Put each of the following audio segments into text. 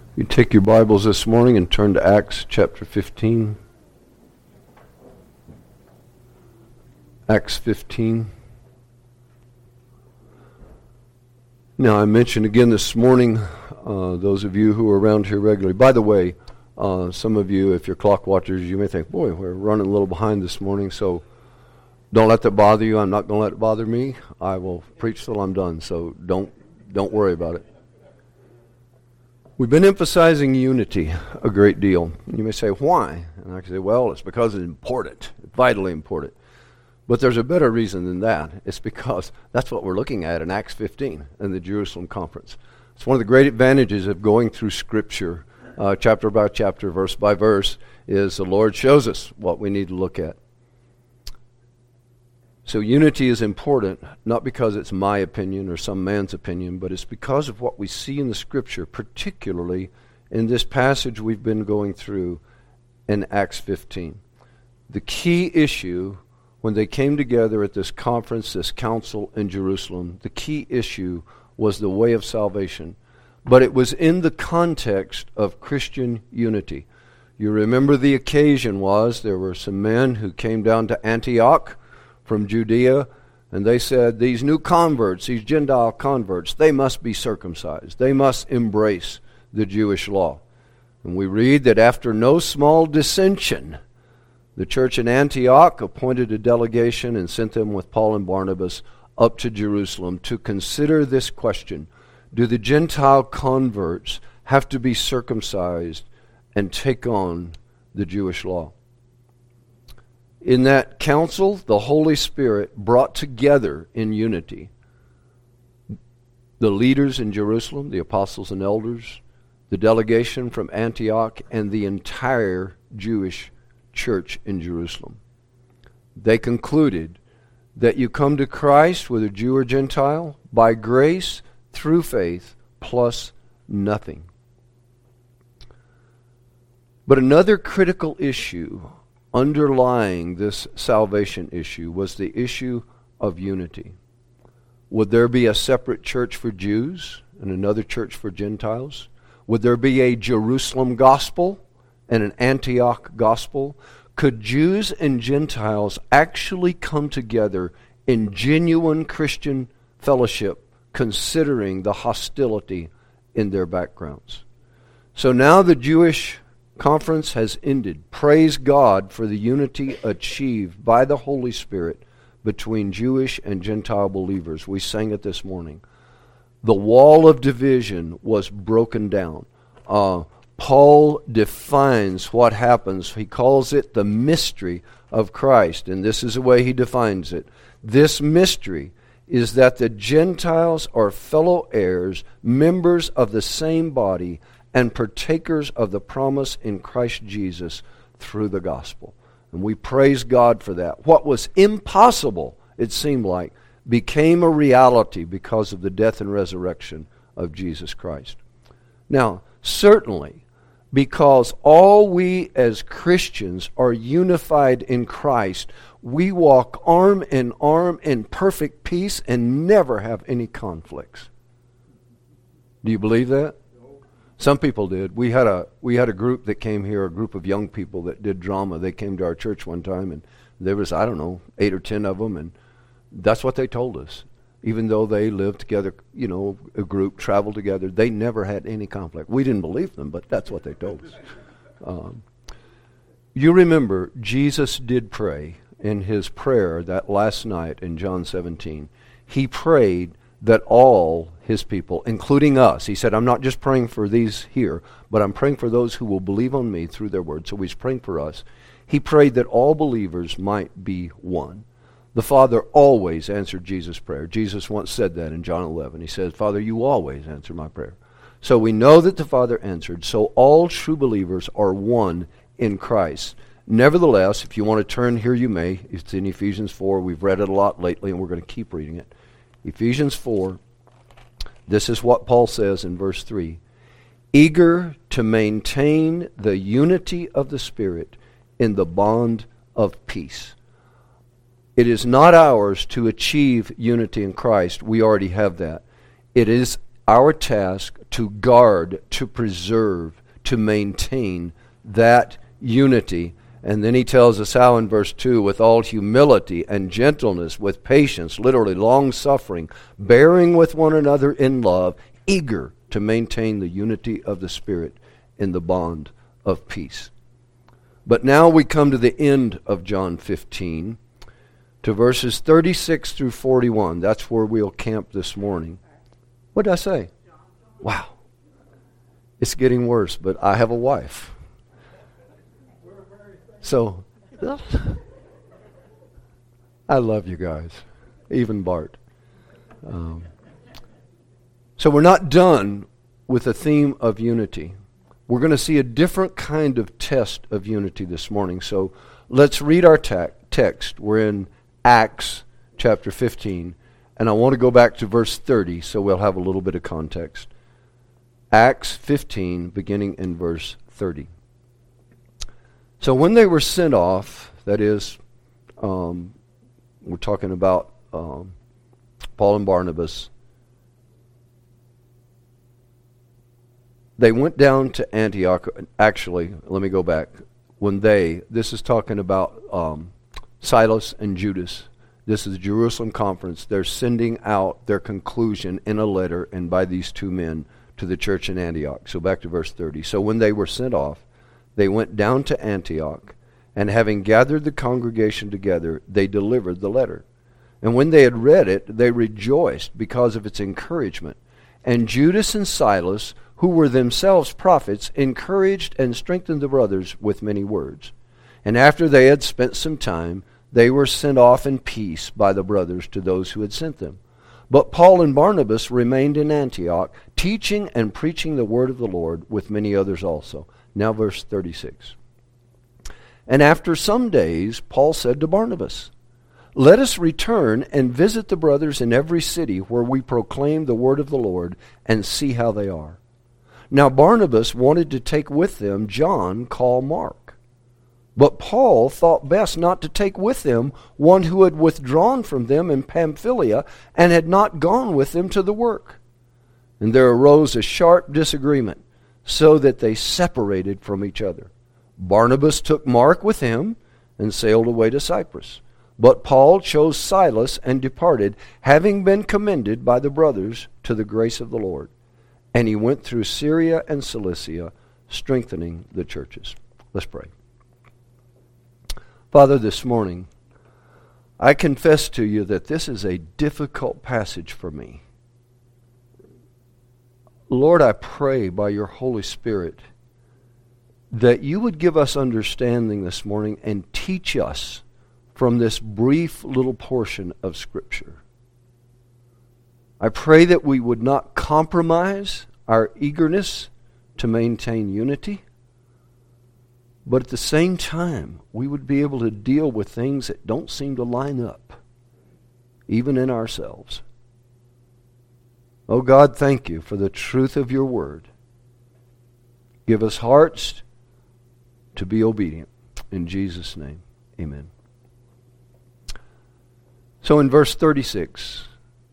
You take your Bibles this morning and turn to Acts chapter 15. Acts 15. Now, I mentioned again this morning, those of you who are around here regularly. By the way, some of you, if you're clock watchers, you may think, boy, we're running a little behind this morning, so don't let that bother you. I'm not going to let it bother me. I will preach till I'm done, so don't worry about it. We've been emphasizing unity a great deal. You may say, why? And I can say, well, it's because it's important, vitally important. But there's a better reason than that. It's because that's what we're looking at in Acts 15 and the Jerusalem Conference. It's one of the great advantages of going through Scripture, chapter by chapter, verse by verse, is the Lord shows us what we need to look at. So unity is important, not because it's my opinion or some man's opinion, but it's because of what we see in the Scripture, particularly in this passage we've been going through in Acts 15. The key issue when they came together at this conference, this council in Jerusalem, the key issue was the way of salvation. But it was in the context of Christian unity. You remember the occasion was there were some men who came down to Antioch from Judea, and they said, these new converts, these Gentile converts, they must be circumcised. They must embrace the Jewish law. And we read that after no small dissension, the church in Antioch appointed a delegation and sent them with Paul and Barnabas up to Jerusalem to consider this question. Do the Gentile converts have to be circumcised and take on the Jewish law? In that council, the Holy Spirit brought together in unity the leaders in Jerusalem, the apostles and elders, the delegation from Antioch, and the entire Jewish church in Jerusalem. They concluded that you come to Christ, whether Jew or Gentile, by grace, through faith, plus nothing. But another critical issue underlying this salvation issue was the issue of unity. Would there be a separate church for Jews and another church for Gentiles? Would there be a Jerusalem gospel and an Antioch gospel? Could Jews and Gentiles actually come together in genuine Christian fellowship, considering the hostility in their backgrounds? So now the Jewish conference has ended. Praise God for the unity achieved by the Holy Spirit between Jewish and Gentile believers. We sang it this morning. The wall of division was broken down. Paul defines what happens. He calls it the mystery of Christ, and this is the way he defines it. This mystery is that the Gentiles are fellow heirs, members of the same body, and partakers of the promise in Christ Jesus through the gospel. And we praise God for that. What was impossible, it seemed like, became a reality because of the death and resurrection of Jesus Christ. Now, certainly, because all we as Christians are unified in Christ, we walk arm in perfect peace and never have any conflicts. Do you believe that? Some people did. We had a group that came here, a group of young people that did drama. They came to our church one time, and there was, 8 or 10 of them, and that's what they told us. Even though they lived together, a group, traveled together, they never had any conflict. We didn't believe them, but that's what they told us. You remember, Jesus did pray in his prayer that last night in John 17. He prayed that all his people, including us, he said, I'm not just praying for these here, but I'm praying for those who will believe on me through their word. So he's praying for us. He prayed that all believers might be one. The Father always answered Jesus' prayer. Jesus once said that in John 11. He said, Father, you always answer my prayer. So we know that the Father answered. So all true believers are one in Christ. Nevertheless, if you want to turn here, you may. It's in Ephesians 4. We've read it a lot lately, and we're going to keep reading it. Ephesians 4, this is what Paul says in verse 3. Eager to maintain the unity of the Spirit in the bond of peace. It is not ours to achieve unity in Christ. We already have that. It is our task to guard, to preserve, to maintain that unity. And then he tells us how in verse 2, with all humility and gentleness, with patience, literally long-suffering, bearing with one another in love, eager to maintain the unity of the Spirit in the bond of peace. But now we come to the end of John 15, to verses 36 through 41. That's where we'll camp this morning. What did I say? Wow. It's getting worse, but I have a wife. So, I love you guys, even Bart. So we're not done with the theme of unity. We're going to see a different kind of test of unity this morning. So let's read our text. We're in Acts chapter 15, and I want to go back to verse 30 so we'll have a little bit of context. Acts 15, beginning in verse 30. So when they were sent off, that is, we're talking about Paul and Barnabas, they went down to Antioch. Actually, let me go back. This is talking about Silas and Judas. This is the Jerusalem conference. They're sending out their conclusion in a letter and by these two men to the church in Antioch. So back to verse 30. So when they were sent off, they went down to Antioch, and having gathered the congregation together, they delivered the letter. And when they had read it, they rejoiced because of its encouragement. And Judas and Silas, who were themselves prophets, encouraged and strengthened the brothers with many words. And after they had spent some time, they were sent off in peace by the brothers to those who had sent them. But Paul and Barnabas remained in Antioch, teaching and preaching the word of the Lord with many others also. Now verse 36. And after some days, Paul said to Barnabas, let us return and visit the brothers in every city where we proclaim the word of the Lord and see how they are. Now Barnabas wanted to take with them John called Mark. But Paul thought best not to take with them one who had withdrawn from them in Pamphylia and had not gone with them to the work. And there arose a sharp disagreement, so that they separated from each other. Barnabas took Mark with him and sailed away to Cyprus. But Paul chose Silas and departed, having been commended by the brothers to the grace of the Lord. And he went through Syria and Cilicia, strengthening the churches. Let's pray. Father, this morning, I confess to you that this is a difficult passage for me. Lord, I pray by your Holy Spirit that you would give us understanding this morning and teach us from this brief little portion of Scripture. I pray that we would not compromise our eagerness to maintain unity, but at the same time, we would be able to deal with things that don't seem to line up, even in ourselves. Oh God, thank you for the truth of your word. Give us hearts to be obedient. In Jesus' name, amen. So in verse 36,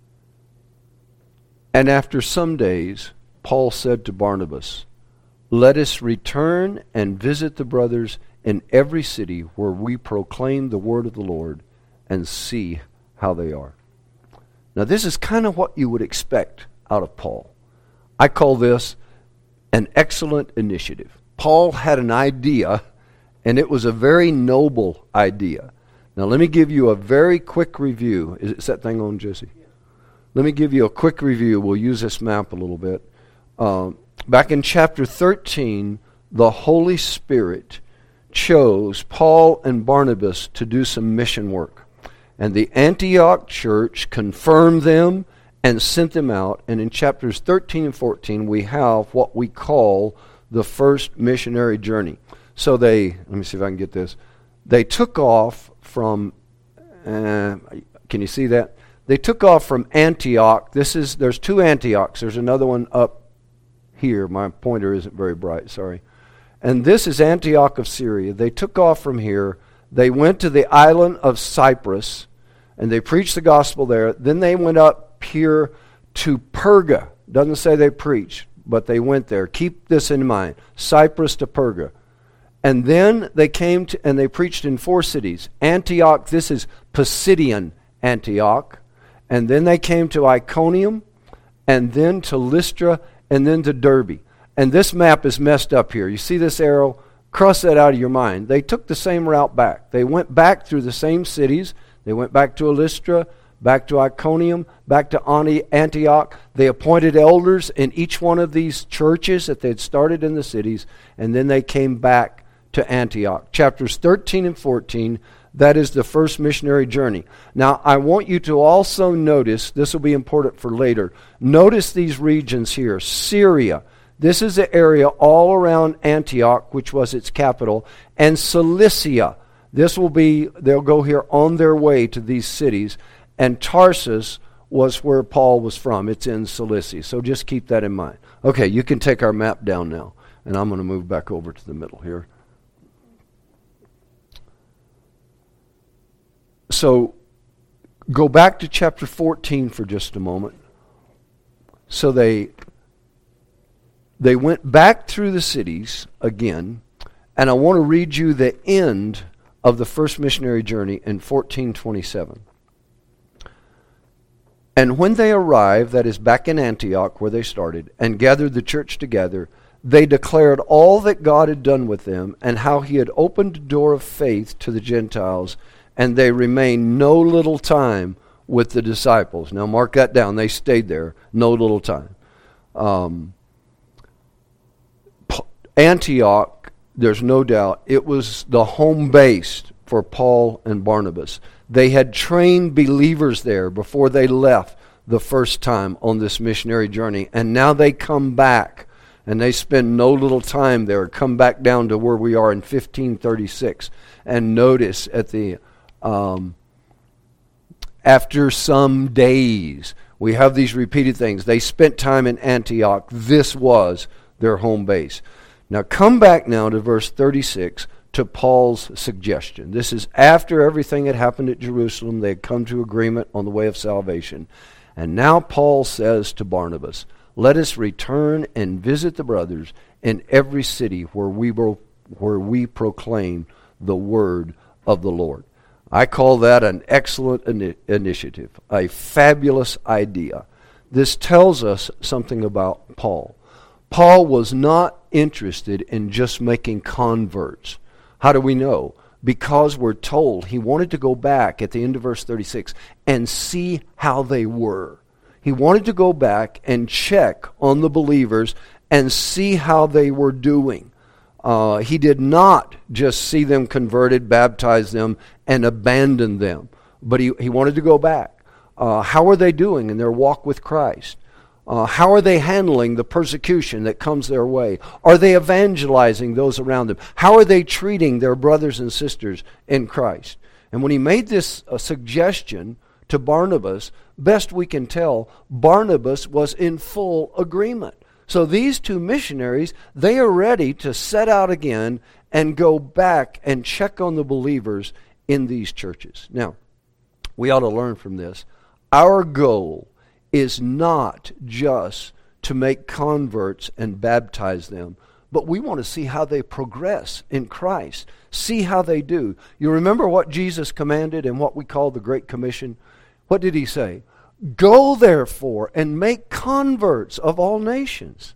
and after some days, Paul said to Barnabas, let us return and visit the brothers in every city where we proclaim the word of the Lord and see how they are. Now this is kind of what you would expect out of Paul. I call this an excellent initiative. Paul had an idea, and it was a very noble idea. Now let me give you a very quick review. Is that thing on, Jesse? Yeah. Let me give you a quick review. We'll use this map a little bit. Back in chapter 13, the Holy Spirit chose Paul and Barnabas to do some mission work. And the Antioch church confirmed them and sent them out. And in chapters 13 and 14, we have what we call the first missionary journey. So let me see if I can get this. They took off from, can you see that? They took off from Antioch. There's two Antiochs. There's another one up here. My pointer isn't very bright, sorry. And this is Antioch of Syria. They took off from here. They went to the island of Cyprus, and they preached the gospel there. Then they went up here to Perga. Doesn't say they preached, but they went there. Keep this in mind. Cyprus to Perga. And then they came to, and they preached in 4 cities. Antioch, this is Pisidian Antioch. And then they came to Iconium, and then to Lystra, and then to Derbe. And this map is messed up here. You see this arrow? Cross that out of your mind. They took the same route back. They went back through the same cities. They went back to Lystra, back to Iconium, back to Antioch. They appointed elders in each one of these churches that they had started in the cities, and then they came back to Antioch. Chapters 13 and 14, that is the first missionary journey. Now, I want you to also notice, this will be important for later, notice these regions here. Syria, this is the area all around Antioch, which was its capital, and Cilicia. This will be, they'll go here on their way to these cities, and Tarsus was where Paul was from. It's in Cilicia, so just keep that in mind. Okay, you can take our map down now, and I'm going to move back over to the middle here. So, go back to chapter 14 for just a moment. So they went back through the cities again, and I want to read you the end of the first missionary journey in 1427. And when they arrived, that is back in Antioch where they started, and gathered the church together, they declared all that God had done with them, and how he had opened the door of faith to the Gentiles, and they remained no little time with the disciples. Now mark that down. They stayed there no little time. Antioch, there's no doubt, it was the home base for Paul and Barnabas. They had trained believers there before they left the first time on this missionary journey, and now they come back, and they spend no little time there, come back down to where we are in 1536, and notice at the after some days, we have these repeated things. They spent time in Antioch. This was their home base. Now come back now to verse 36 to Paul's suggestion. This is after everything had happened at Jerusalem. They had come to agreement on the way of salvation. And now Paul says to Barnabas, let us return and visit the brothers in every city where we proclaim the word of the Lord. I call that an excellent initiative, a fabulous idea. This tells us something about Paul. Paul was not interested in just making converts. How do we know? Because we're told he wanted to go back at the end of verse 36 and see how they were. He wanted to go back and check on the believers and see how they were doing. He did not just see them converted, baptize them, and abandon them. But he wanted to go back. How are they doing in their walk with Christ? How are they handling the persecution that comes their way? Are they evangelizing those around them? How are they treating their brothers and sisters in Christ? And when he made this suggestion to Barnabas, best we can tell, Barnabas was in full agreement. So these two missionaries, they are ready to set out again and go back and check on the believers in these churches. Now, we ought to learn from this. Our goal is not just to make converts and baptize them, but we want to see how they progress in Christ. See how they do. You remember what Jesus commanded in what we call the Great Commission? What did he say? Go therefore and make converts of all nations.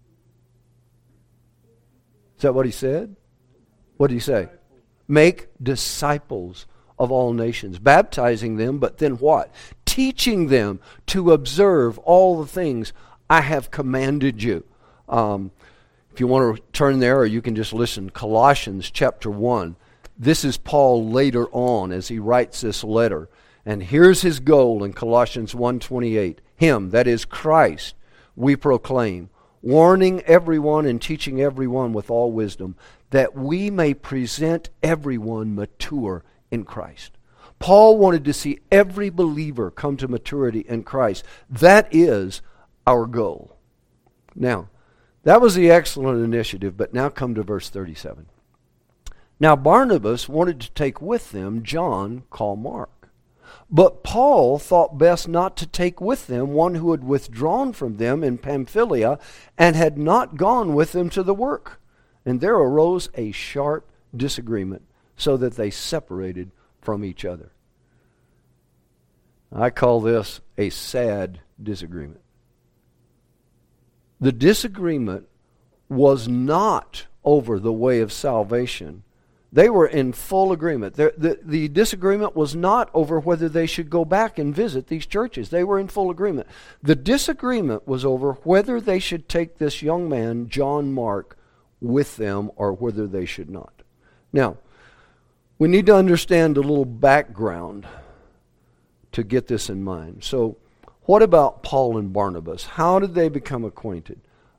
Is that what he said? What did he say? Make disciples of all nations, baptizing them, but then what? Teaching them to observe all the things I have commanded you. If you want to turn there, or you can just listen, Colossians chapter 1. This is Paul later on as he writes this letter. And here's his goal in Colossians 1:28. Him, that is Christ, we proclaim, warning everyone and teaching everyone with all wisdom, that we may present everyone mature in Christ. Paul wanted to see every believer come to maturity in Christ. That is our goal. Now, that was the excellent initiative, but now come to verse 37. Now Barnabas wanted to take with them John, called Mark. But Paul thought best not to take with them one who had withdrawn from them in Pamphylia and had not gone with them to the work. And there arose a sharp disagreement, so that they separated from each other. I call this a sad disagreement. The disagreement was not over the way of salvation. They were in full agreement. The disagreement was not over whether they should go back and visit these churches. They were in full agreement. The disagreement was over whether they should take this young man, John Mark, with them or whether they should not. Now, we need to understand a little background to get this in mind. So, what about Paul and Barnabas? How did they become acquainted?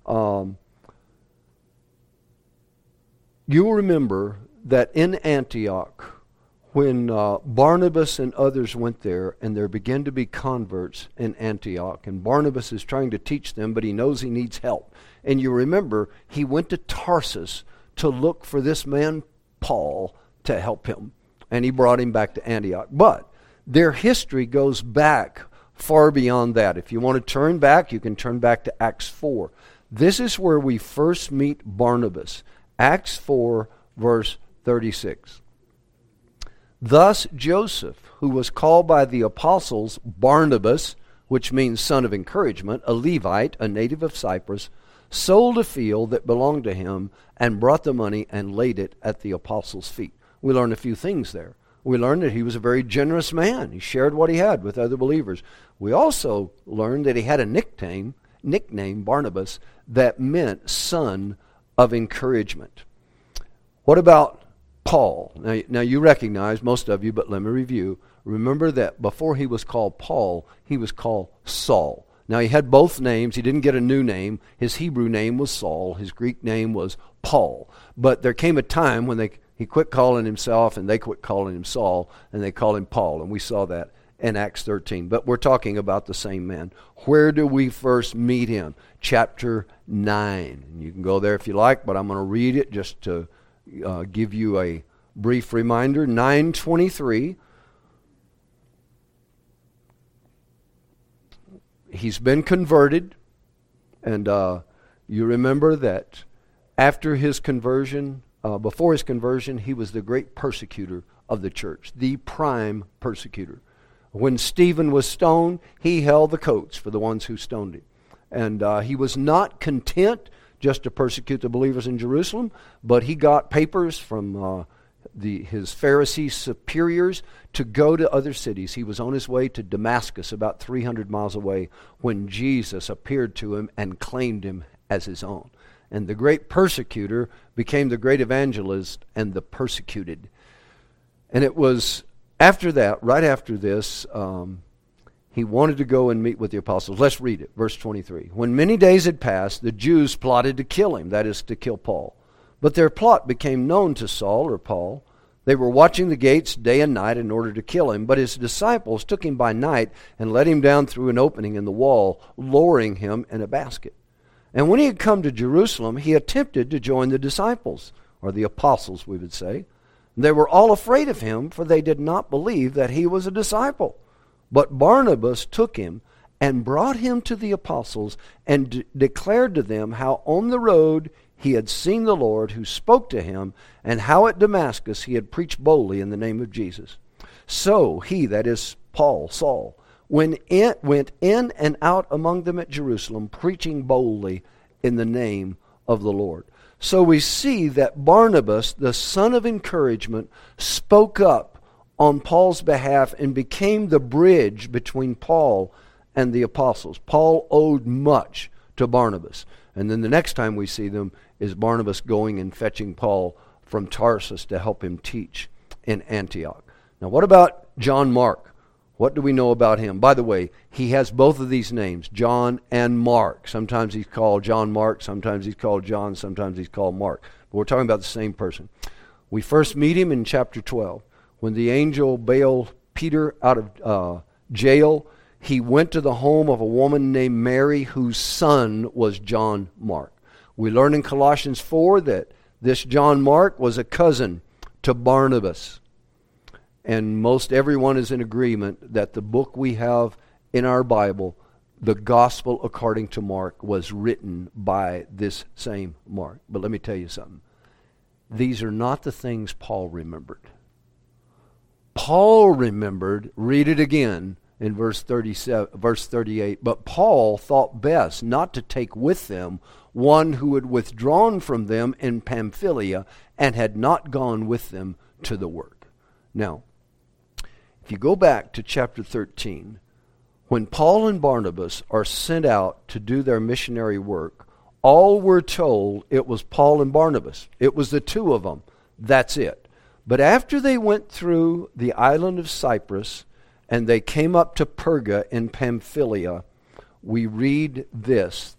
You'll remember that in Antioch, when Barnabas and others went there, and there began to be converts in Antioch, and Barnabas is trying to teach them, but he knows he needs help. And you remember, he went to Tarsus to look for this man, Paul, to help him. And he brought him back to Antioch. But their history goes back far beyond that. If you want to turn back, you can turn back to Acts 4. This is where we first meet Barnabas. Acts 4, verse 36. Thus Joseph, who was called by the apostles Barnabas, which means son of encouragement, a Levite, a native of Cyprus, sold a field that belonged to him and brought the money and laid it at the apostles' feet. We learned a few things there. We learned that he was a very generous man. He shared what he had with other believers. We also learned that he had a nickname, Barnabas, that meant son of encouragement. What about Paul? Now you recognize, most of you, but let me review. Remember that before he was called Paul, he was called Saul. Now he had both names. He didn't get a new name. His Hebrew name was Saul. His Greek name was Paul. But there came a time when he quit calling himself and they quit calling him Saul, and they called him Paul. And we saw that in Acts 13. But we're talking about the same man. Where do we first meet him? Chapter 9. You can go there if you like, but I'm going to read it just to give you a brief reminder. 9:23. He's been converted, and you remember that after his conversion, before his conversion, he was the great persecutor of the church, the prime persecutor. When Stephen was stoned, he held the coats for the ones who stoned him. And he was not content just to persecute the believers in Jerusalem, but he got papers from his Pharisee superiors to go to other cities. He was on his way to Damascus, about 300 miles away, when Jesus appeared to him and claimed him as his own. And the great persecutor became the great evangelist and the persecuted. And it was after that, right after this, he wanted to go and meet with the apostles. Let's read it, verse 23. When many days had passed, the Jews plotted to kill him, that is, to kill Paul. But their plot became known to Saul, or Paul. They were watching the gates day and night in order to kill him. But his disciples took him by night and let him down through an opening in the wall, lowering him in a basket. And when he had come to Jerusalem, he attempted to join the disciples, or the apostles, we would say. They were all afraid of him, for they did not believe that he was a disciple. But Barnabas took him and brought him to the apostles and declared to them how on the road he had seen the Lord who spoke to him, and how at Damascus he had preached boldly in the name of Jesus. So he, that is Paul, Saul, went in and out among them at Jerusalem, preaching boldly in the name of the Lord. So we see that Barnabas, the son of encouragement, spoke up on Paul's behalf and became the bridge between Paul and the apostles. Paul owed much to Barnabas. And then the next time we see them is Barnabas going and fetching Paul from Tarsus to help him teach in Antioch. Now what about John Mark? What do we know about him? By the way, he has both of these names, John and Mark. Sometimes he's called John Mark, sometimes he's called John, sometimes he's called Mark. But we're talking about the same person. We first meet him in chapter 12. When the angel bailed Peter out of jail, he went to the home of a woman named Mary whose son was John Mark. We learn in Colossians 4 that this John Mark was a cousin to Barnabas. and most everyone is in agreement that the book we have in our Bible, the Gospel according to Mark, was written by this same Mark. But let me tell you something. These are not the things Paul remembered. Paul remembered, read it again in verse 38, but Paul thought best not to take with them one who had withdrawn from them in Pamphylia and had not gone with them to the work. Now, if you go back to chapter 13, when Paul and Barnabas are sent out to do their missionary work, all we're told it was Paul and Barnabas. It was the two of them. That's it. But after they went through the island of Cyprus and they came up to Perga in Pamphylia, we read this,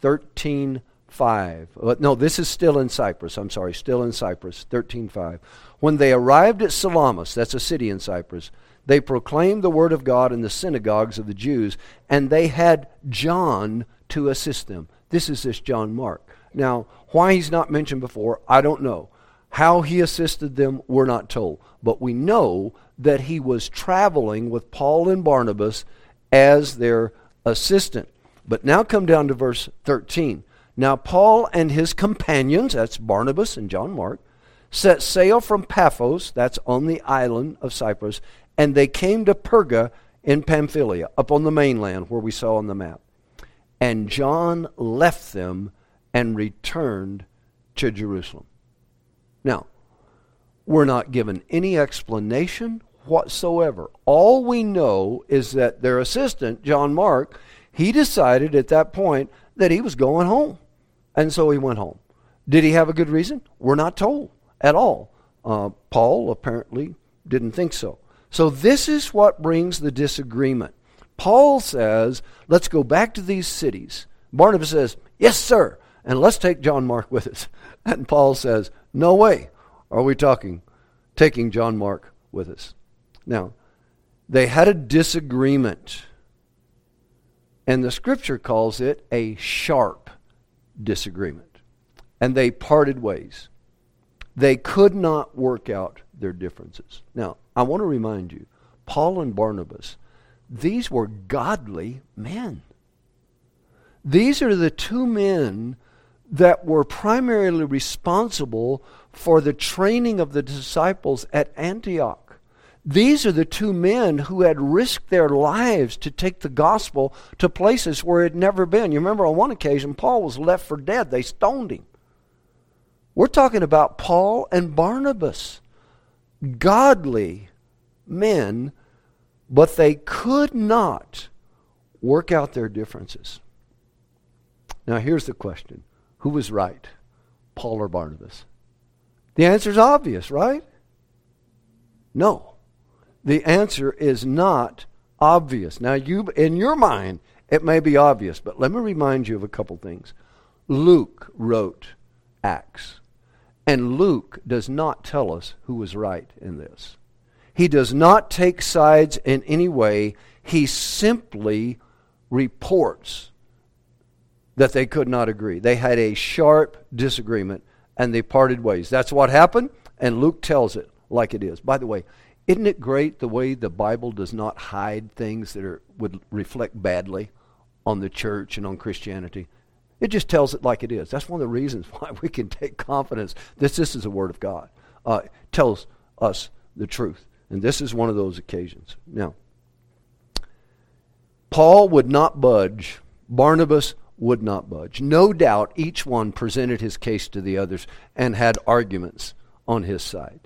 13:5. No, this is still in Cyprus. I'm sorry, still in Cyprus, 13:5. When they arrived at Salamis, that's a city in Cyprus, they proclaimed the word of God in the synagogues of the Jews, and they had John to assist them. This is this John Mark. Now, why he's not mentioned before, I don't know. How he assisted them, we're not told. But we know that he was traveling with Paul and Barnabas as their assistant. But now come down to verse 13. Now Paul and his companions, that's Barnabas and John Mark, set sail from Paphos, that's on the island of Cyprus, and they came to Perga in Pamphylia, up on the mainland where we saw on the map. And John left them and returned to Jerusalem. Now, we're not given any explanation whatsoever. All we know is that their assistant, John Mark, he decided at that point that he was going home. And so he went home. Did he have a good reason? We're not told at all. Paul apparently didn't think so. So this is what brings the disagreement. Paul says, let's go back to these cities. Barnabas says, yes, sir, and let's take John Mark with us. And Paul says, no way are we taking John Mark with us. Now, they had a disagreement, and the Scripture calls it a sharp disagreement. And they parted ways. They could not work out their differences. Now, I want to remind you, Paul and Barnabas, these were godly men. These are the two men that were primarily responsible for the training of the disciples at Antioch. These are the two men who had risked their lives to take the gospel to places where it had never been. You remember on one occasion, Paul was left for dead. They stoned him. We're talking about Paul and Barnabas, godly men, but they could not work out their differences. Now here's the question. Who was right, Paul or Barnabas? The answer is obvious, right? No. The answer is not obvious. Now, in your mind, it may be obvious, but let me remind you of a couple things. Luke wrote Acts, and Luke does not tell us who was right in this. He does not take sides in any way. He simply reports that they could not agree. They had a sharp disagreement, and they parted ways. That's what happened, and Luke tells it like it is. By the way, isn't it great the way the Bible does not hide things that would reflect badly on the church and on Christianity? It just tells it like it is. That's one of the reasons why we can take confidence that this is the Word of God. It tells us the truth, and this is one of those occasions. Now, Paul would not budge. Barnabas would not budge. No doubt each one presented his case to the others and had arguments on his side.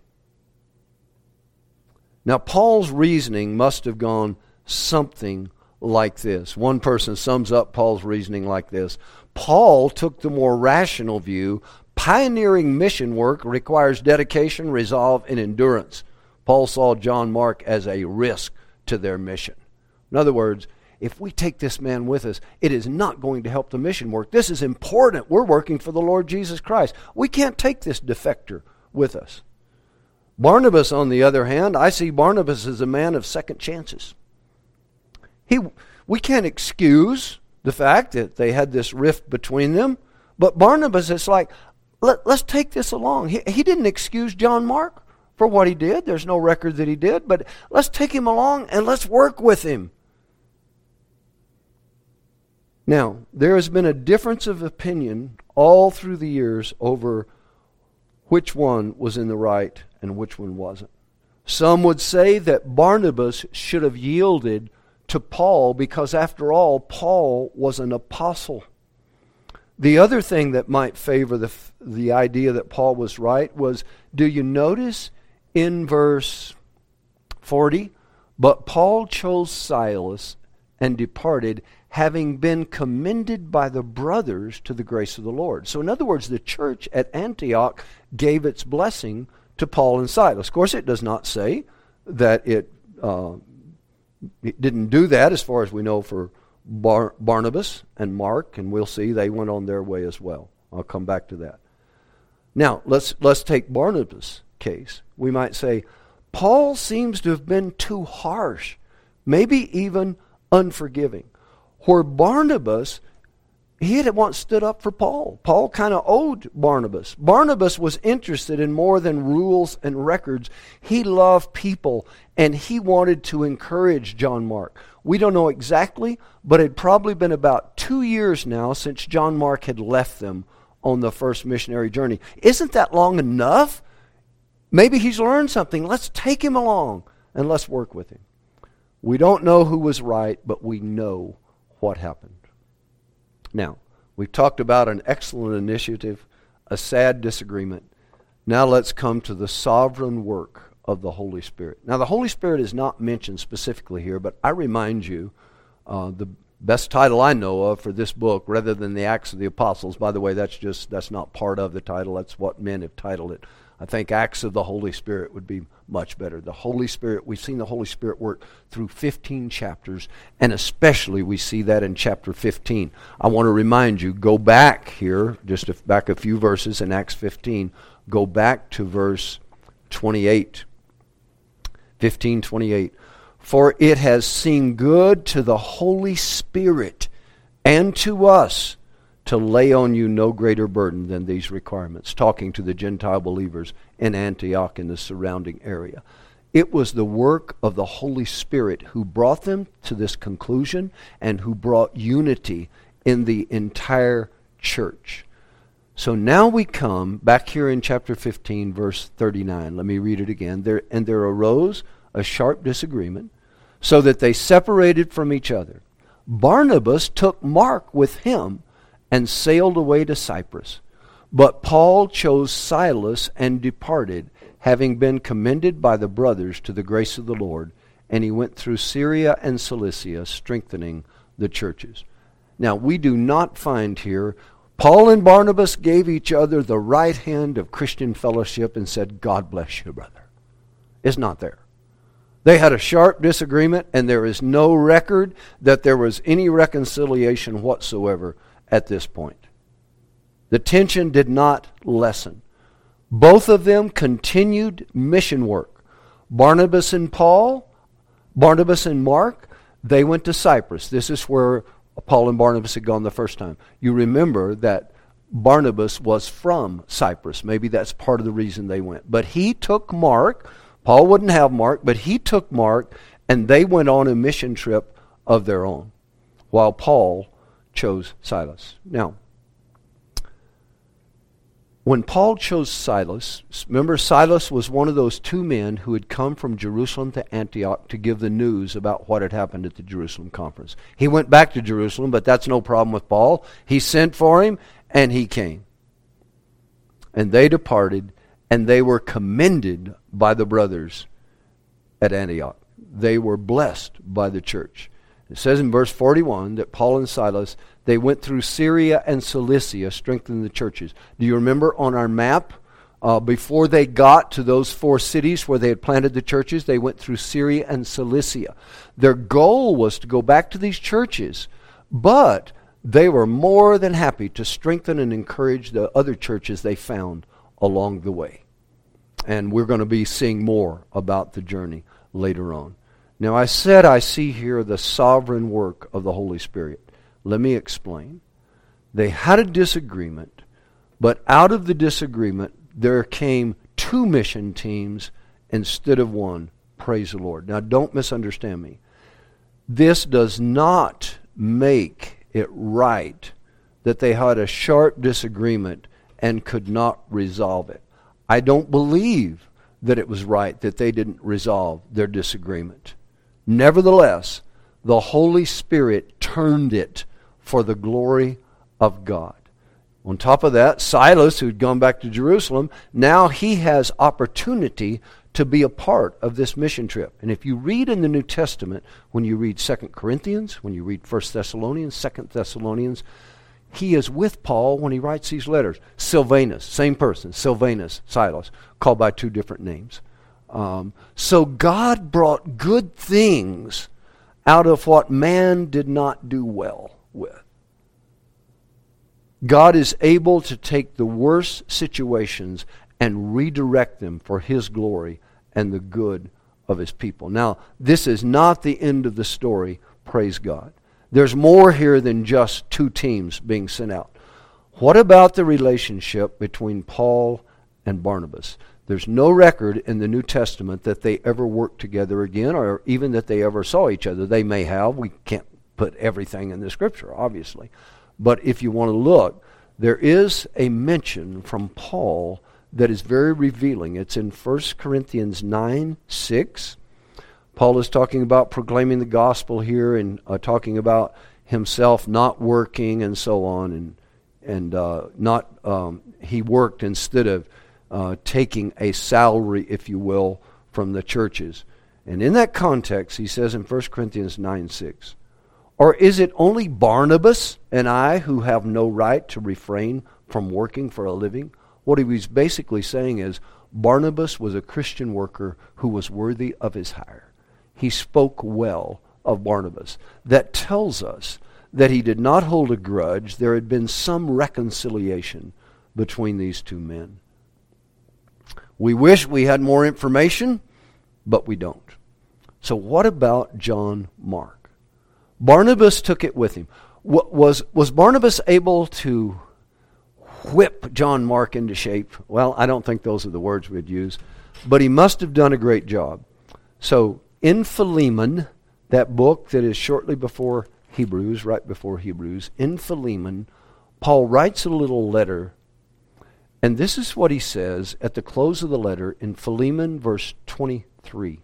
Now, Paul's reasoning must have gone something like this. One person sums up Paul's reasoning like this. Paul took the more rational view. Pioneering mission work requires dedication, resolve, and endurance. Paul saw John Mark as a risk to their mission. In other words, if we take this man with us, it is not going to help the mission work. This is important. We're working for the Lord Jesus Christ. We can't take this defector with us. Barnabas, on the other hand, I see Barnabas as a man of second chances. We can't excuse the fact that they had this rift between them, but Barnabas is like, let's take this along. He didn't excuse John Mark for what he did. There's no record that he did, but let's take him along and let's work with him. Now, there has been a difference of opinion all through the years over which one was in the right and which one wasn't. Some would say that Barnabas should have yielded to Paul because, after all, Paul was an apostle. The other thing that might favor the idea that Paul was right was, do you notice in verse 40, but Paul chose Silas and departed, having been commended by the brothers to the grace of the Lord. So in other words, the church at Antioch gave its blessing to Paul and Silas. Of course, it does not say that it didn't do that, as far as we know, for Barnabas and Mark, and we'll see they went on their way as well. I'll come back to that. Now, let's take Barnabas' case. We might say, Paul seems to have been too harsh, maybe even unforgiving. Where Barnabas, he had once stood up for Paul. Paul kind of owed Barnabas. Barnabas was interested in more than rules and records. He loved people, and he wanted to encourage John Mark. We don't know exactly, but it had probably been about 2 years now since John Mark had left them on the first missionary journey. Isn't that long enough? Maybe he's learned something. Let's take him along and let's work with him. We don't know who was right, but we know what happened. Now, we've talked about an excellent initiative, a sad disagreement. Now let's come to the sovereign work of the Holy Spirit. Now, the Holy Spirit is not mentioned specifically here, but I remind you, the best title I know of for this book, rather than the Acts of the Apostles, by the way, that's not part of the title, that's what men have titled it. I think Acts of the Holy Spirit would be much better. The Holy Spirit, we've seen the Holy Spirit work through 15 chapters, and especially we see that in chapter 15. I want to remind you, go back here, back a few verses in Acts 15, go back to verse 28. 15:28. For it has seemed good to the Holy Spirit and to us to lay on you no greater burden than these requirements, talking to the Gentile believers in Antioch and the surrounding area. It was the work of the Holy Spirit who brought them to this conclusion and who brought unity in the entire church. So now we come back here in chapter 15, verse 39. Let me read it again. There arose a sharp disagreement, so that they separated from each other. Barnabas took Mark with him and sailed away to Cyprus. But Paul chose Silas and departed, having been commended by the brothers to the grace of the Lord. And he went through Syria and Cilicia, strengthening the churches. Now, we do not find here, Paul and Barnabas gave each other the right hand of Christian fellowship and said, God bless you, brother. It's not there. They had a sharp disagreement, and there is no record that there was any reconciliation whatsoever at this point. The tension did not lessen. Both of them continued mission work. Barnabas and Mark, they went to Cyprus. This is where Paul and Barnabas had gone the first time. You remember that Barnabas was from Cyprus. Maybe that's part of the reason they went. But he took Mark. Paul wouldn't have Mark, but he took Mark, and they went on a mission trip of their own, while Paul chose Silas. Now, when Paul chose Silas, remember Silas was one of those two men who had come from Jerusalem to Antioch to give the news about what had happened at the Jerusalem conference. He went back to Jerusalem, but that's no problem with Paul. He sent for him, and he came. And they departed, and they were commended by the brothers at Antioch. They were blessed by the church. It says in verse 41 that Paul and Silas, they went through Syria and Cilicia, strengthening the churches. Do you remember on our map, before they got to those 4 cities where they had planted the churches, they went through Syria and Cilicia. Their goal was to go back to these churches, but they were more than happy to strengthen and encourage the other churches they found along the way. And we're going to be seeing more about the journey later on. Now, I said I see here the sovereign work of the Holy Spirit. Let me explain. They had a disagreement, but out of the disagreement, there came 2 mission teams instead of one. Praise the Lord. Now, don't misunderstand me. This does not make it right that they had a sharp disagreement and could not resolve it. I don't believe that it was right that they didn't resolve their disagreement. Nevertheless, the Holy Spirit turned it for the glory of God. On top of that, Silas, who'd gone back to Jerusalem, now he has opportunity to be a part of this mission trip. And if you read in the New Testament, when you read 2 Corinthians, when you read 1 Thessalonians, 2 Thessalonians, he is with Paul when he writes these letters. Silvanus, same person, Silvanus, Silas, called by two different names. So God brought good things out of what man did not do well with. God is able to take the worst situations and redirect them for His glory and the good of His people. Now, this is not the end of the story, praise God. There's more here than just two teams being sent out. What about the relationship between Paul and Barnabas? There's no record in the New Testament that they ever worked together again, or even that they ever saw each other. They may have. We can't put everything in the Scripture, obviously. But if you want to look, there is a mention from Paul that is very revealing. It's in 1 Corinthians 9:6. Paul is talking about proclaiming the gospel here and talking about himself not working and so on, and he worked instead of taking a salary, if you will, from the churches. And in that context, he says in 1 Corinthians 9:6, or is it only Barnabas and I who have no right to refrain from working for a living? What he was basically saying is Barnabas was a Christian worker who was worthy of his hire. He spoke well of Barnabas. That tells us that he did not hold a grudge. There had been some reconciliation between these two men. We wish we had more information, but we don't. So what about John Mark? Barnabas took it with him. Was Barnabas able to whip John Mark into shape? Well, I don't think those are the words we'd use, but he must have done a great job. So in Philemon, that book that is shortly before Hebrews, right before Hebrews, in Philemon, Paul writes a little letter, and this is what he says at the close of the letter in Philemon verse 23.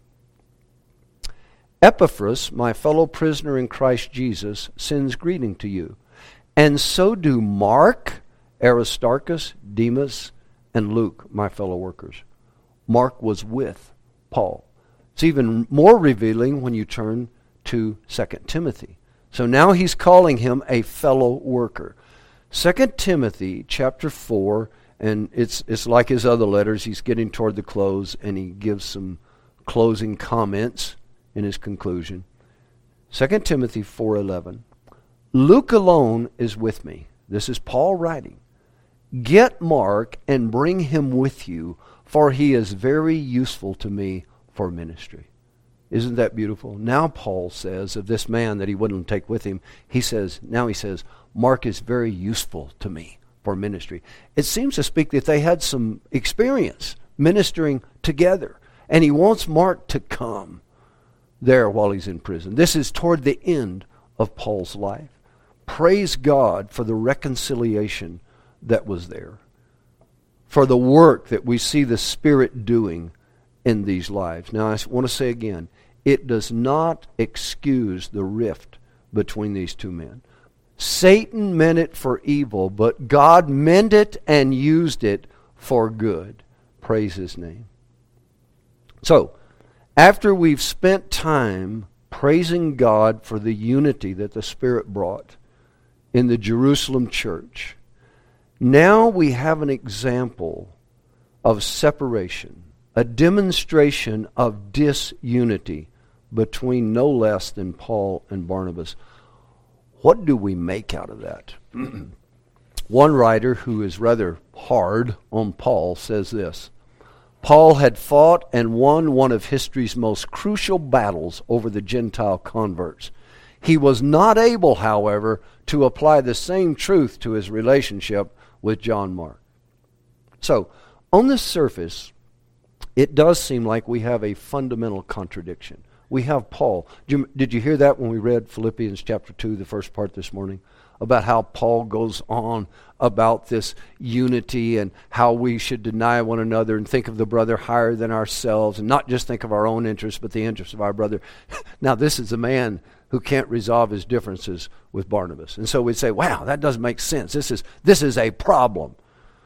Epaphras, my fellow prisoner in Christ Jesus, sends greeting to you. And so do Mark, Aristarchus, Demas, and Luke, my fellow workers. Mark was with Paul. It's even more revealing when you turn to 2 Timothy. So now he's calling him a fellow worker. 2 Timothy chapter 4, and it's like his other letters. He's getting toward the close, and he gives some closing comments in his conclusion. 2 Timothy 4:11. Luke alone is with me. This is Paul writing. Get Mark and bring him with you, for he is very useful to me for ministry. Isn't that beautiful? Now Paul says of this man that he wouldn't take with him, he says, Mark is very useful to me for ministry. It seems to speak that they had some experience ministering together, and he wants Mark to come there while he's in prison. This is toward the end of Paul's life. Praise God for the reconciliation that was there, for the work that we see the Spirit doing in these lives. Now I want to say again, it does not excuse the rift between these two men. Satan meant it for evil, but God meant it and used it for good. Praise His name. So, after we've spent time praising God for the unity that the Spirit brought in the Jerusalem church, now we have an example of separation, a demonstration of disunity between no less than Paul and Barnabas. What do we make out of that? One writer who is rather hard on Paul says this: Paul had fought and won one of history's most crucial battles over the Gentile converts. He was not able, however, to apply the same truth to his relationship with John Mark. So, on the surface, it does seem like we have a fundamental contradiction. We have Paul. Did you hear that when we read Philippians chapter 2, the first part this morning? About how Paul goes on about this unity and how we should deny one another and think of the brother higher than ourselves and not just think of our own interests but the interests of our brother. Now this is a man who can't resolve his differences with Barnabas. And so we'd say, wow, that doesn't make sense. This is a problem.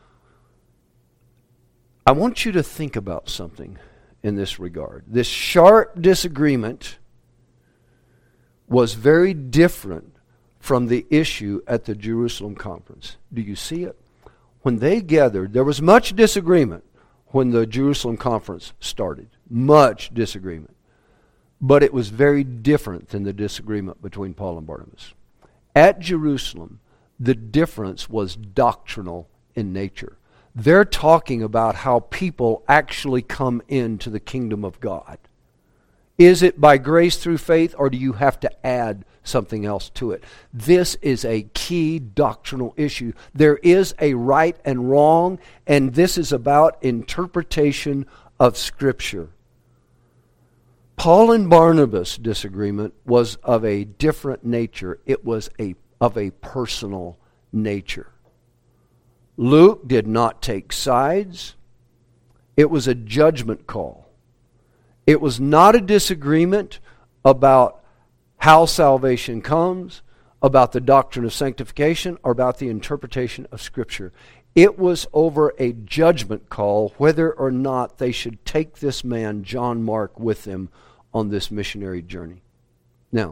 I want you to think about something in this regard. This sharp disagreement was very different from the issue at the Jerusalem conference. Do you see it? When they gathered, there was much disagreement when the Jerusalem conference started. Much disagreement. But it was very different than the disagreement between Paul and Barnabas. At Jerusalem, the difference was doctrinal in nature. They're talking about how people actually come into the kingdom of God. Is it by grace through faith, or do you have to add something else to it? This is a key doctrinal issue. There is a right and wrong, and this is about interpretation of Scripture. Paul and Barnabas' disagreement was of a different nature. It was of a personal nature. Luke did not take sides. It was a judgment call. It was not a disagreement about how salvation comes, about the doctrine of sanctification, or about the interpretation of Scripture. It was over a judgment call whether or not they should take this man, John Mark, with them on this missionary journey. Now,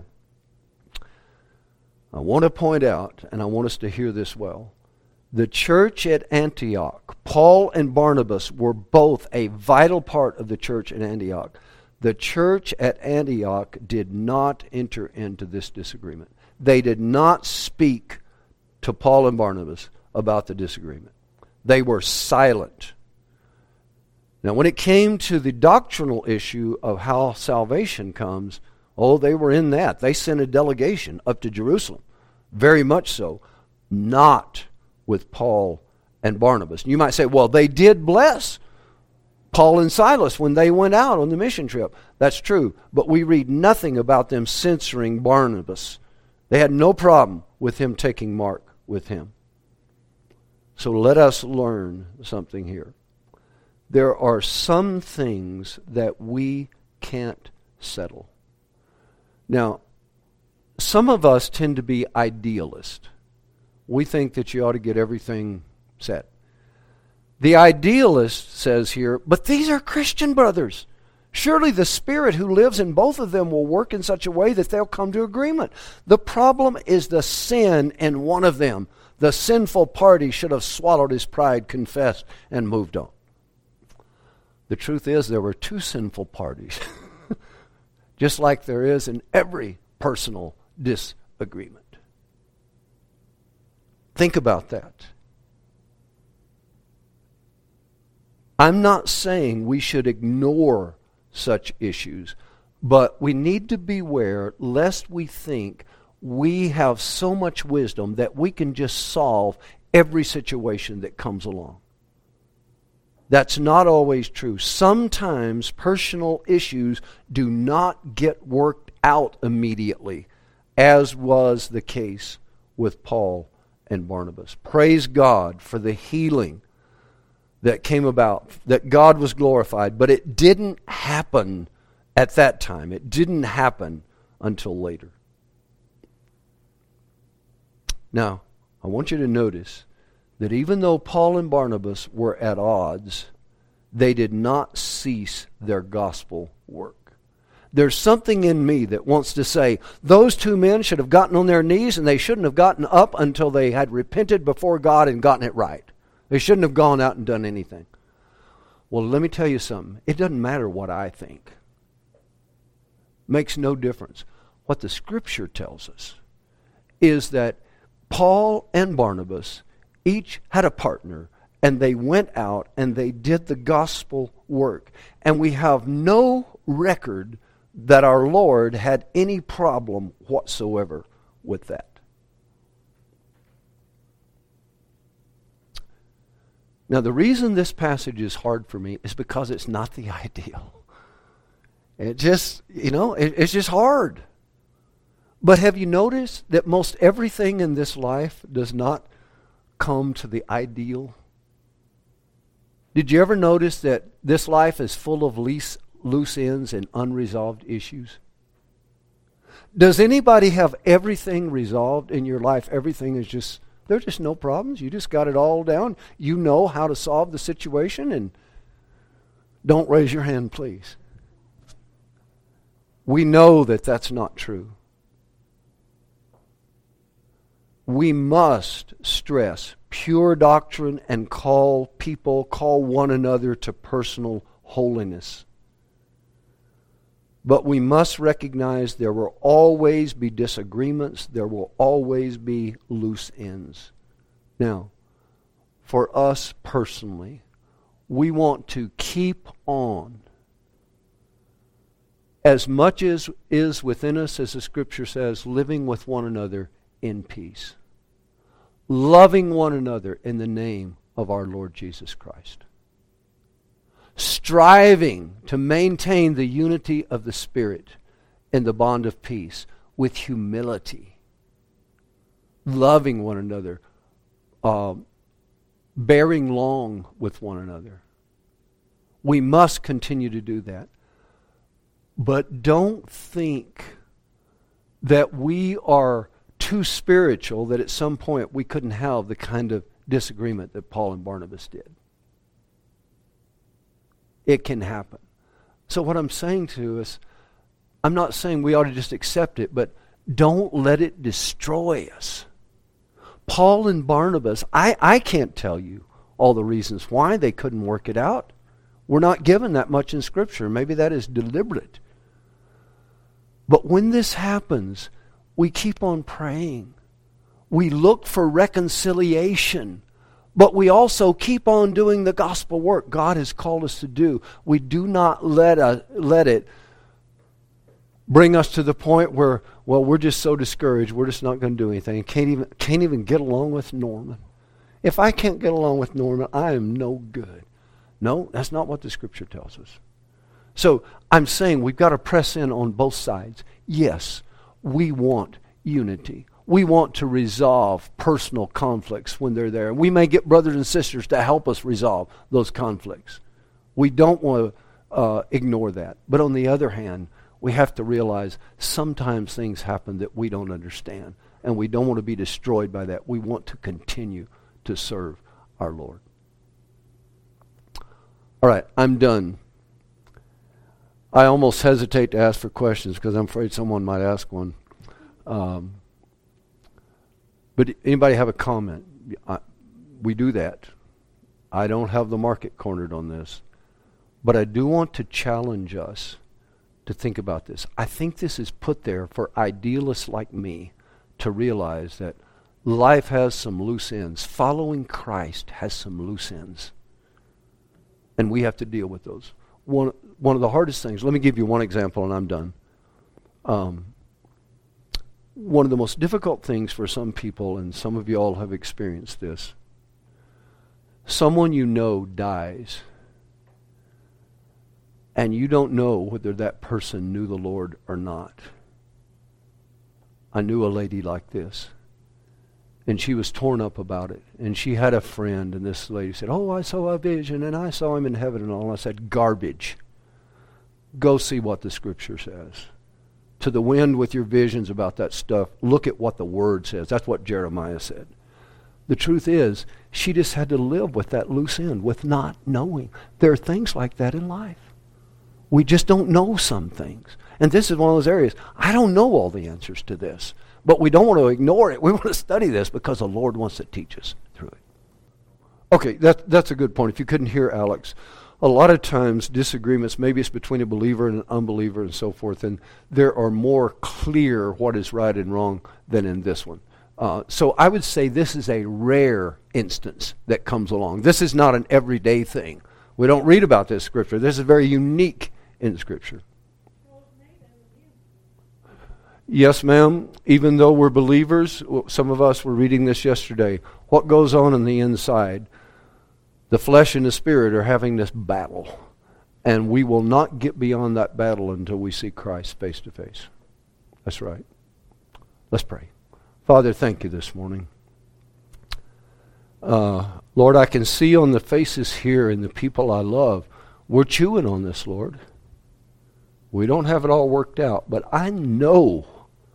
I want to point out, and I want us to hear this well, the church at Antioch, Paul and Barnabas were both a vital part of the church at Antioch. The church at Antioch did not enter into this disagreement. They did not speak to Paul and Barnabas about the disagreement. They were silent. Now, when it came to the doctrinal issue of how salvation comes, they were in that. They sent a delegation up to Jerusalem. Very much so. Not with Paul and Barnabas. You might say, well, they did bless Paul and Silas when they went out on the mission trip. That's true. But we read nothing about them censoring Barnabas. They had no problem with him taking Mark with him. So let us learn something here. There are some things that we can't settle. Now, some of us tend to be idealists. We think that you ought to get everything set. The idealist says here, but these are Christian brothers. Surely the Spirit who lives in both of them will work in such a way that they'll come to agreement. The problem is the sin in one of them. The sinful party should have swallowed his pride, confessed, and moved on. The truth is there were two sinful parties, just like there is in every personal disagreement. Think about that. I'm not saying we should ignore such issues, but we need to beware lest we think we have so much wisdom that we can just solve every situation that comes along. That's not always true. Sometimes personal issues do not get worked out immediately, as was the case with Paul and Barnabas. Praise God for the healing that came about, that God was glorified, but it didn't happen at that time. It didn't happen until later. Now, I want you to notice that even though Paul and Barnabas were at odds, they did not cease their gospel work. There's something in me that wants to say, those two men should have gotten on their knees and they shouldn't have gotten up until they had repented before God and gotten it right. They shouldn't have gone out and done anything. Well, let me tell you something. It doesn't matter what I think. Makes no difference. What the Scripture tells us is that Paul and Barnabas each had a partner, and they went out and they did the gospel work. And we have no record that our Lord had any problem whatsoever with that. Now, the reason this passage is hard for me is because it's not the ideal. It just, it's just hard. But have you noticed that most everything in this life does not come to the ideal? Did you ever notice that this life is full of loose ends and unresolved issues? Does anybody have everything resolved in your life? Everything is just, there's just no problems. You just got it all down. You know how to solve the situation, and don't raise your hand, please. We know that that's not true. We must stress pure doctrine and call one another to personal holiness. But we must recognize there will always be disagreements. There will always be loose ends. Now, for us personally, we want to keep on as much as is within us, as the Scripture says, living with one another in peace. Loving one another in the name of our Lord Jesus Christ. Striving to maintain the unity of the Spirit in the bond of peace with humility. Loving one another. Bearing long with one another. We must continue to do that. But don't think that we are too spiritual that at some point we couldn't have the kind of disagreement that Paul and Barnabas did. It can happen. So what I'm saying to us, I'm not saying we ought to just accept it, but don't let it destroy us. Paul and Barnabas, I can't tell you all the reasons why they couldn't work it out. We're not given that much in Scripture. Maybe that is deliberate. But when this happens, we keep on praying. We look for reconciliation. But we also keep on doing the gospel work God has called us to do. We do not let it bring us to the point where, well, we're just so discouraged, we're just not going to do anything. Can't even get along with Norman. If I can't get along with Norman, I am no good. No, that's not what the Scripture tells us. So I'm saying we've got to press in on both sides. Yes, we want unity. We want to resolve personal conflicts when they're there. We may get brothers and sisters to help us resolve those conflicts. We don't want to ignore that. But on the other hand, we have to realize sometimes things happen that we don't understand. And we don't want to be destroyed by that. We want to continue to serve our Lord. All right, I'm done. I almost hesitate to ask for questions because I'm afraid someone might ask one. But anybody have a comment? We do that. I don't have the market cornered on this. But I do want to challenge us to think about this. I think this is put there for idealists like me to realize that life has some loose ends. Following Christ has some loose ends. And we have to deal with those. One of the hardest things, let me give you one example and I'm done. One of the most difficult things for some people, and some of you all have experienced this, someone you know dies, and you don't know whether that person knew the Lord or not. I knew a lady like this, and she was torn up about it, and she had a friend, and this lady said, "Oh, I saw a vision, and I saw him in heaven and all." And I said, "Garbage. Go see what the Scripture says. To the wind with your visions about that stuff. Look at what the Word says." That's what Jeremiah said. The truth is, she just had to live with that loose end, with not knowing. There are things like that in life. We just don't know some things. And this is one of those areas. I don't know all the answers to this. But we don't want to ignore it. We want to study this because the Lord wants to teach us through it. Okay, that's a good point. If you couldn't hear Alex, a lot of times disagreements, maybe it's between a believer and an unbeliever and so forth, and there are more clear what is right and wrong than in this one. So I would say this is a rare instance that comes along. This is not an everyday thing. We don't read about this in Scripture. This is very unique in Scripture. Yes, ma'am. Even though we're believers, some of us were reading this yesterday. What goes on the inside? The flesh and the spirit are having this battle. And we will not get beyond that battle until we see Christ face to face. That's right. Let's pray. Father, thank you this morning. Lord, I can see on the faces here and the people I love, we're chewing on this, Lord. We don't have it all worked out, but I know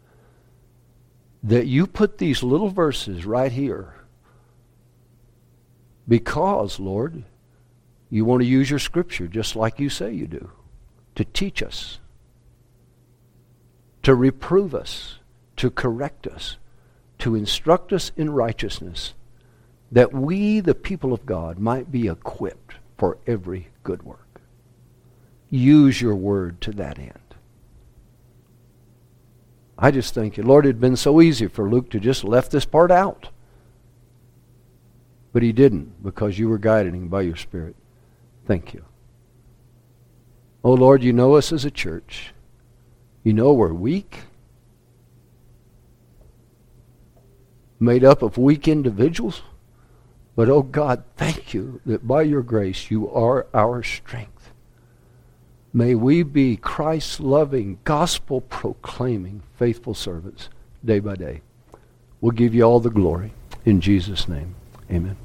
that you put these little verses right here because, Lord, you want to use your Scripture just like you say you do, to teach us, to reprove us, to correct us, to instruct us in righteousness, that we, the people of God, might be equipped for every good work. Use your word to that end. I just thank you. Lord, it had been so easy for Luke to just left this part out. But he didn't, because you were guiding him by your Spirit. Thank you. Oh Lord, you know us as a church. You know we're weak, made up of weak individuals. But oh God, thank you that by your grace you are our strength. May we be Christ-loving, gospel-proclaiming, faithful servants day by day. We'll give you all the glory. In Jesus' name, amen.